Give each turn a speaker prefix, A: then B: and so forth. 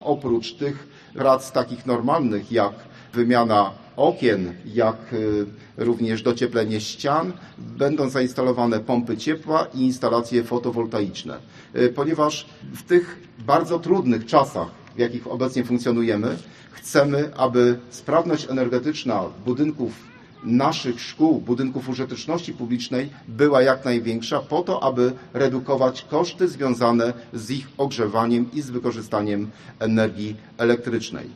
A: oprócz tych prac takich normalnych jak wymiana okien, jak również docieplenie ścian, będą zainstalowane pompy ciepła i instalacje fotowoltaiczne. Ponieważ w tych bardzo trudnych czasach, w jakich obecnie funkcjonujemy, chcemy, aby sprawność energetyczna budynków naszych szkół, budynków użyteczności publicznej była jak największa po to, aby redukować koszty związane z ich ogrzewaniem i z wykorzystaniem energii elektrycznej.